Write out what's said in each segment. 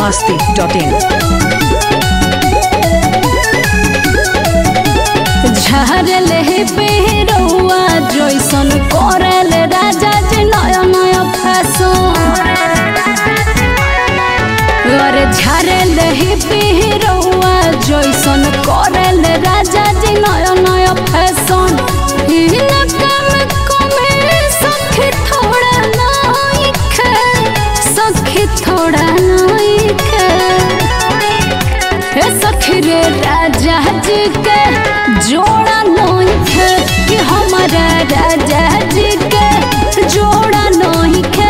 biharmasti.in झरल पेरौआ जैसन करल राजा जी नया नया फैशन अरे झरल पेरौआ जैसन करल राजा जी नया नया फैशन सखी थोड़ा सखी रे राजा जी के जोड़ा नहीं खे कि हमारा राजा जी के जोड़ा नहीं खे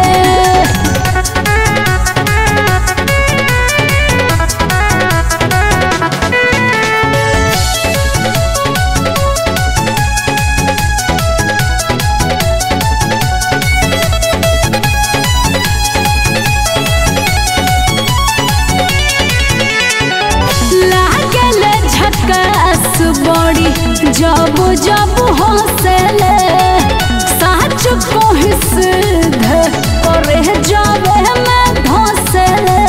बड़ी जब जब हंसले सच को सिद्ध करे जब मैं धंसले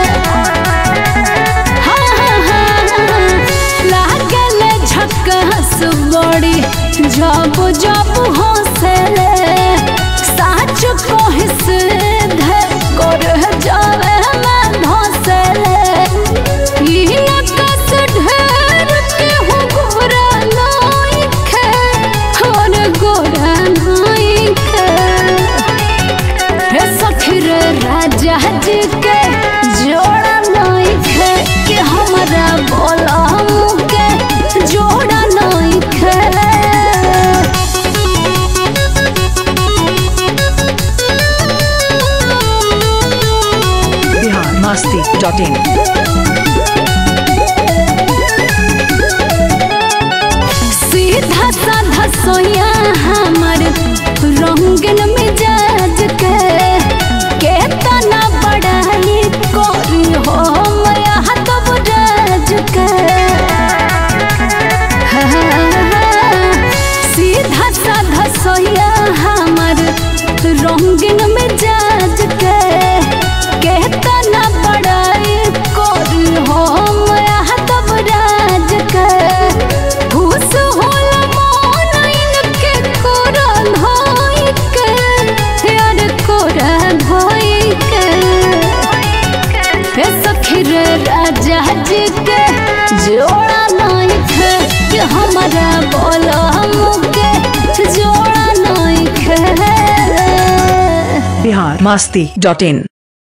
लागले झक्कास बड़ी जब जब हंसले सच को सिद्ध करे जब मैं धंसले राजा जी के जोड़ा नहीं खे कि हमारा बोलम के जोड़ा नहीं खे biharmasti.in सीधा साधा सोया हमार रंगन मिजाज के केतना बड़ाई कोरी हो मया तब राज के सीधा साधा सोया हमार रंगन मिजाज के केतना बड़ाई कोरी हो मया तब राज के खुश होला मन इनके कोरल होई के यार कोरल होई के सखी रे राजा जी के जोड़ा नहीं खे कि हमारा बोलम के जोड़ा नहीं खे biharmasti.in